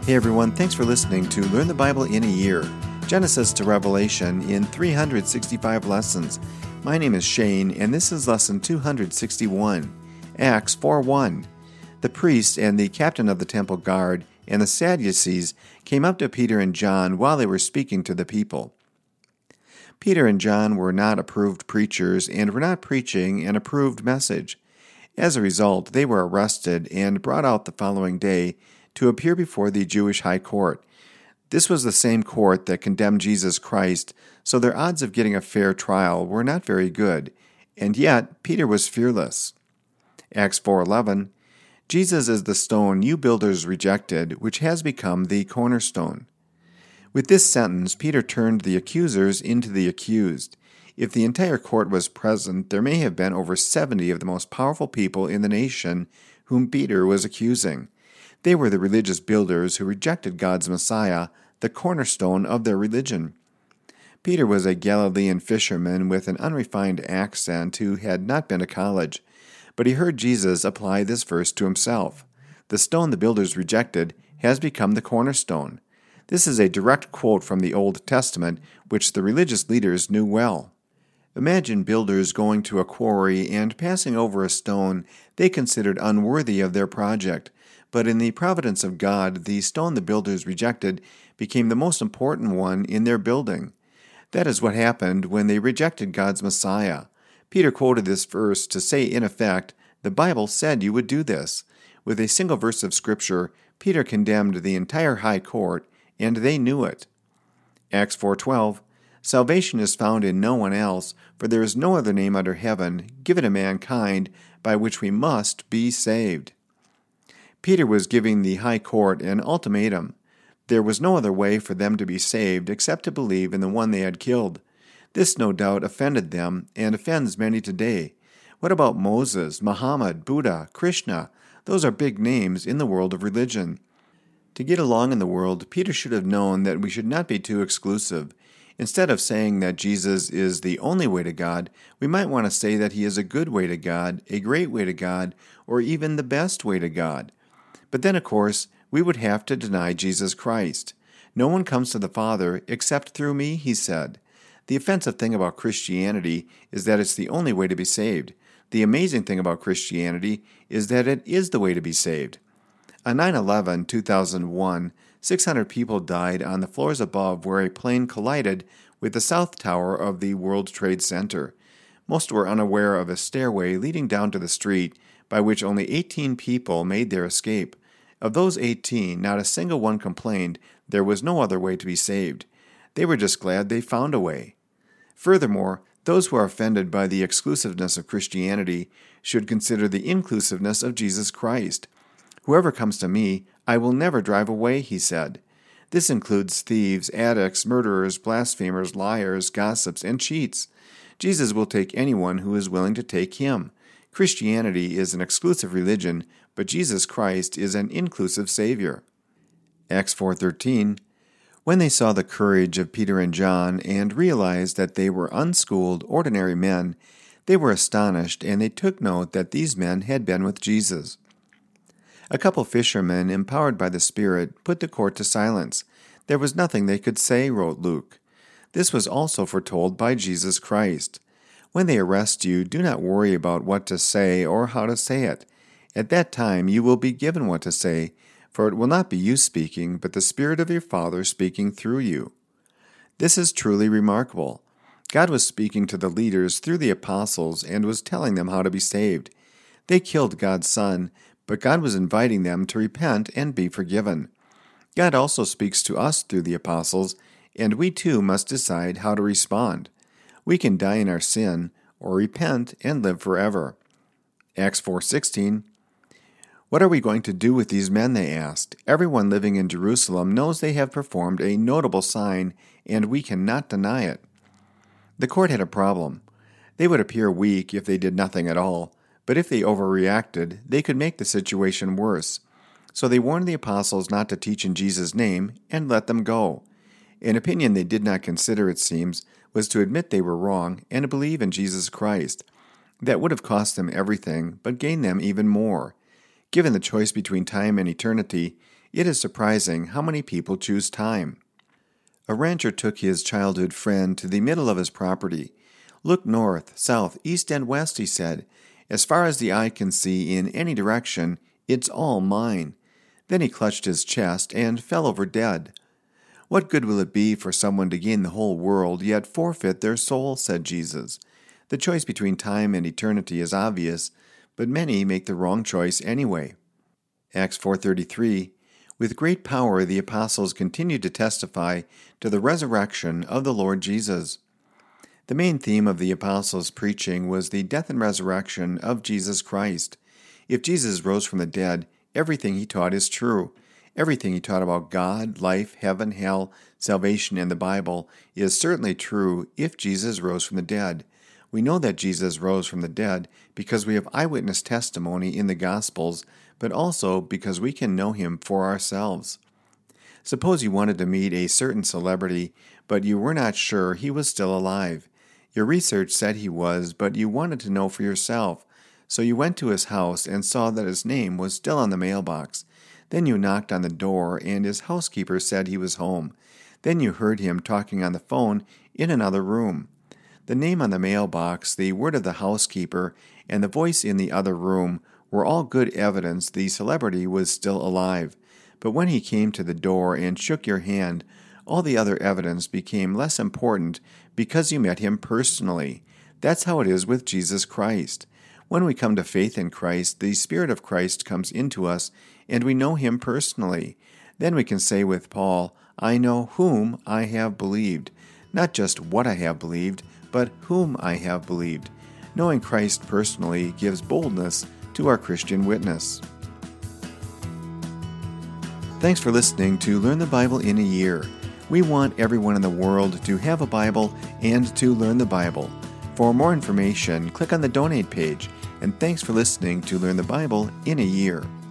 Hey everyone, thanks for listening to Learn the Bible in a Year, Genesis to Revelation in 365 lessons. My name is Shane, and this is lesson 261, Acts 4:1. The priest and the captain of the temple guard and the Sadducees came up to Peter and John while they were speaking to the people. Peter and John were not approved preachers and were not preaching an approved message. As a result, they were arrested and brought out the following day to appear before the Jewish high court. This was the same court that condemned Jesus Christ, so their odds of getting a fair trial were not very good, and yet Peter was fearless. Acts 4:11, Jesus is the stone you builders rejected, which has become the cornerstone. With this sentence, Peter turned the accusers into the accused. If the entire court was present, there may have been over 70 of the most powerful people in the nation whom Peter was accusing. They were the religious builders who rejected God's Messiah, the cornerstone of their religion. Peter was a Galilean fisherman with an unrefined accent who had not been to college, but he heard Jesus apply this verse to himself. The stone the builders rejected has become the cornerstone. This is a direct quote from the Old Testament, which the religious leaders knew well. Imagine builders going to a quarry and passing over a stone they considered unworthy of their project. But in the providence of God, the stone the builders rejected became the most important one in their building. That is what happened when they rejected God's Messiah. Peter quoted this verse to say, in effect, the Bible said you would do this. With a single verse of Scripture, Peter condemned the entire high court, and they knew it. Acts 4:12, salvation is found in no one else, for there is no other name under heaven given to mankind by which we must be saved. Peter was giving the high court an ultimatum. There was no other way for them to be saved except to believe in the one they had killed. This no doubt offended them and offends many today. What about Moses, Muhammad, Buddha, Krishna? Those are big names in the world of religion. To get along in the world, Peter should have known that we should not be too exclusive. Instead of saying that Jesus is the only way to God, we might want to say that he is a good way to God, a great way to God, or even the best way to God. But then, of course, we would have to deny Jesus Christ. No one comes to the Father except through me, he said. The offensive thing about Christianity is that it's the only way to be saved. The amazing thing about Christianity is that it is the way to be saved. On 9/11, 2001, 600 people died on the floors above where a plane collided with the South Tower of the World Trade Center. Most were unaware of a stairway leading down to the street by which only 18 people made their escape. Of those 18, not a single one complained there was no other way to be saved. They were just glad they found a way. Furthermore, those who are offended by the exclusiveness of Christianity should consider the inclusiveness of Jesus Christ. Whoever comes to me, I will never drive away, he said. This includes thieves, addicts, murderers, blasphemers, liars, gossips, and cheats. Jesus will take anyone who is willing to take him. Christianity is an exclusive religion, but Jesus Christ is an inclusive Savior. Acts 4:13, when they saw the courage of Peter and John and realized that they were unschooled, ordinary men, they were astonished, and they took note that these men had been with Jesus. A couple fishermen, empowered by the Spirit, put the court to silence. There was nothing they could say, wrote Luke. This was also foretold by Jesus Christ. When they arrest you, do not worry about what to say or how to say it. At that time you will be given what to say, for it will not be you speaking, but the Spirit of your Father speaking through you. This is truly remarkable. God was speaking to the leaders through the apostles and was telling them how to be saved. They killed God's Son, but God was inviting them to repent and be forgiven. God also speaks to us through the apostles, and we too must decide how to respond. We can die in our sin, or repent and live forever. Acts 4:16, what are we going to do with these men, they asked. Everyone living in Jerusalem knows they have performed a notable sign, and we cannot deny it. The court had a problem. They would appear weak if they did nothing at all, but if they overreacted, they could make the situation worse. So they warned the apostles not to teach in Jesus' name and let them go. An opinion they did not consider, it seems, was to admit they were wrong and to believe in Jesus Christ. That would have cost them everything, but gained them even more. Given the choice between time and eternity, it is surprising how many people choose time. A rancher took his childhood friend to the middle of his property. "Look north, south, east, and west," he said. "As far as the eye can see in any direction, it's all mine." Then he clutched his chest and fell over dead. "What good will it be for someone to gain the whole world, yet forfeit their soul?" said Jesus. The choice between time and eternity is obvious, but many make the wrong choice anyway. Acts 4:33, "With great power the apostles continued to testify to the resurrection of the Lord Jesus." The main theme of the apostles' preaching was the death and resurrection of Jesus Christ. If Jesus rose from the dead, everything he taught is true. Everything he taught about God, life, heaven, hell, salvation, and the Bible is certainly true if Jesus rose from the dead. We know that Jesus rose from the dead because we have eyewitness testimony in the Gospels, but also because we can know him for ourselves. Suppose you wanted to meet a certain celebrity, but you were not sure he was still alive. Your research said he was, but you wanted to know for yourself. So you went to his house and saw that his name was still on the mailbox. Then you knocked on the door, and his housekeeper said he was home. Then you heard him talking on the phone in another room. The name on the mailbox, the word of the housekeeper, and the voice in the other room were all good evidence the celebrity was still alive. But when he came to the door and shook your hand, all the other evidence became less important because you met him personally. That's how it is with Jesus Christ. When we come to faith in Christ, the Spirit of Christ comes into us, and we know him personally. Then we can say with Paul, "I know whom I have believed." Not just what I have believed, but whom I have believed. Knowing Christ personally gives boldness to our Christian witness. Thanks for listening to Learn the Bible in a Year. We want everyone in the world to have a Bible and to learn the Bible. For more information, click on the donate page, and thanks for listening to Learn the Bible in a Year.